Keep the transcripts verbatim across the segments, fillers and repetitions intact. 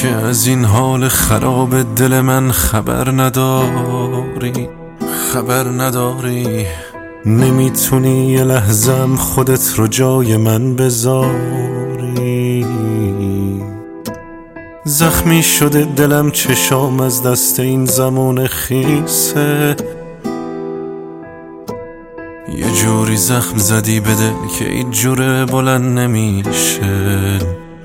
که از این حال خراب دل من خبر نداری، خبر نداری. نمیتونی یه لحظم خودت رو جای من بذاری. زخمی شده دلم، چشام از دست این زمان خیسه. یه جوری زخم زدی به دل که این جوره بلند نمیشه.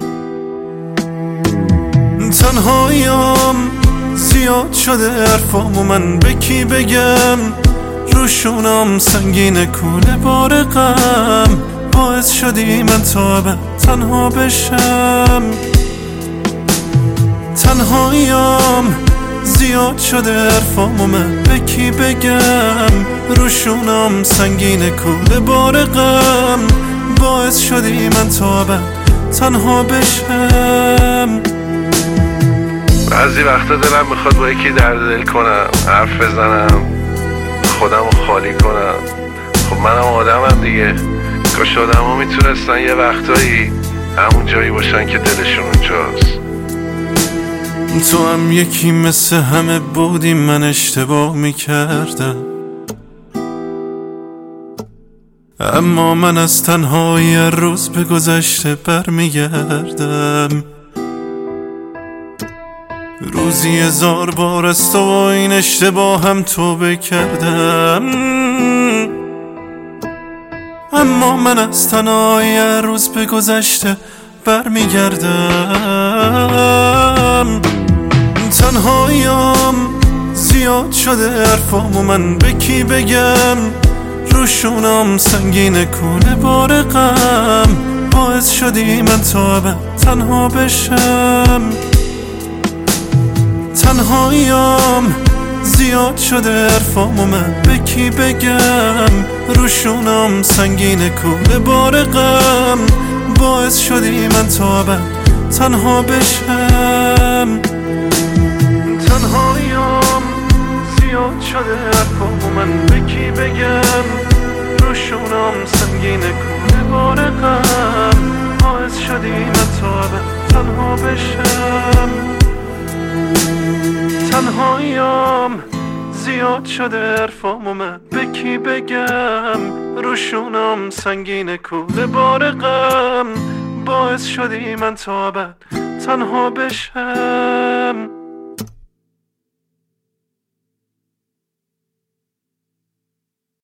تنهاییم زیاد شده حرفام و من به کی بگم؟ روشونم سنگین کوله بار غم، باعث شدی من تا ابد تنها بشم. تنهاییم زیاد شده حرفام و من به کی بگم؟ روشونم سنگین کوله بار غم، باعث شدی من تا ابد تنها بشم. بعضی وقتا دلم میخواد با یکی درد دل کنم، حرف بزنم، خودم رو خالی کنم. خب منم آدمم دیگه. کاش آدم ها میتونستن یه وقتایی همون جایی باشن که دلشون اونجاست. تو هم یکی مثل همه بودی، من اشتباه میکردم، اما من از تنهایی روز به گذشته برمیگردم. روزی هزار بار از تو و این اشتباه هم توبه کردم، اما من از تنهایی روز به گذشته برمیگردم. تنهاییم زیاد شده حرفام و من به کی بگم؟ روشونم سنگین کوله بار غم، باعث شدی من تا ابد تنها بشم. تنهاییم زیاد شده حرفام و من به کی بگم؟ روشونم سنگین کوله بار غم، باعث شدی من تا ابد تنها بشم. تنهاییم زیاد شده حرفام و من به کی بگم؟ روشونم سنگین کوله بار غم، باعث شدی من تا ابد تنها بشم. تنهاییم زیاد شده حرفام و من به کی بگم؟ روشونم سنگین کوله بار غم، باعث شدی من تا ابد تنها بشم.